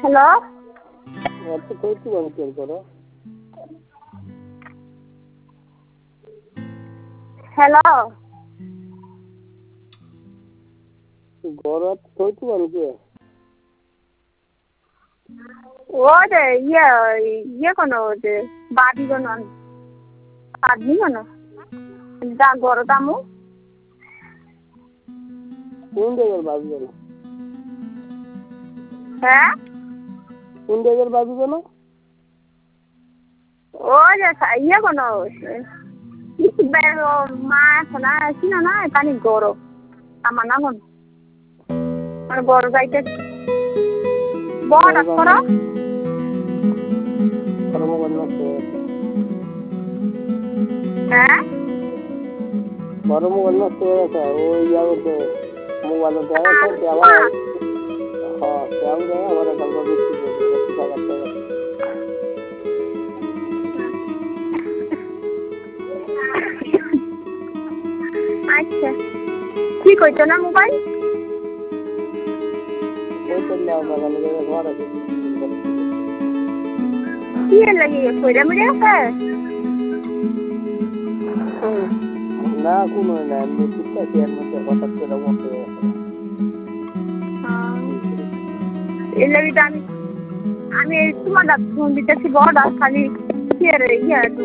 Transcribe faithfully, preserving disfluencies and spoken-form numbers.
hello अच्छा कौन गाँव चल करो हेलो गौरव कोई गाँव के वो जे ये ये कोनो जे बादी कोनो आदमी कोनो जा गौरव मु कौन देवर बाबू बनो हैं कौन देवर बाबू बनो ओ जे ये कोनो इस बेर माँ सना ऐसी ना ना तानी गौरव अमना कोन और गौरव जाइते बहुत अच्छा परमो बनना से हैं परमो बनना से था वो यार तो मोबाइल पे आया था क्या हुआ हाँ क्या हुआ हमारा कल को भी क्या करते हैं अच्छा ठीक हो तो ना मोबाइल कोई तो ना होगा लगे हमारा ये लगी है कोई मुझे है ना कौन ना मैं कितना शेयर में से बात कर रहा हूँ हाँ ये लगी तो आमी आमी तुम्हारा फोन भी तैसे बहुत खाली शेयर है ये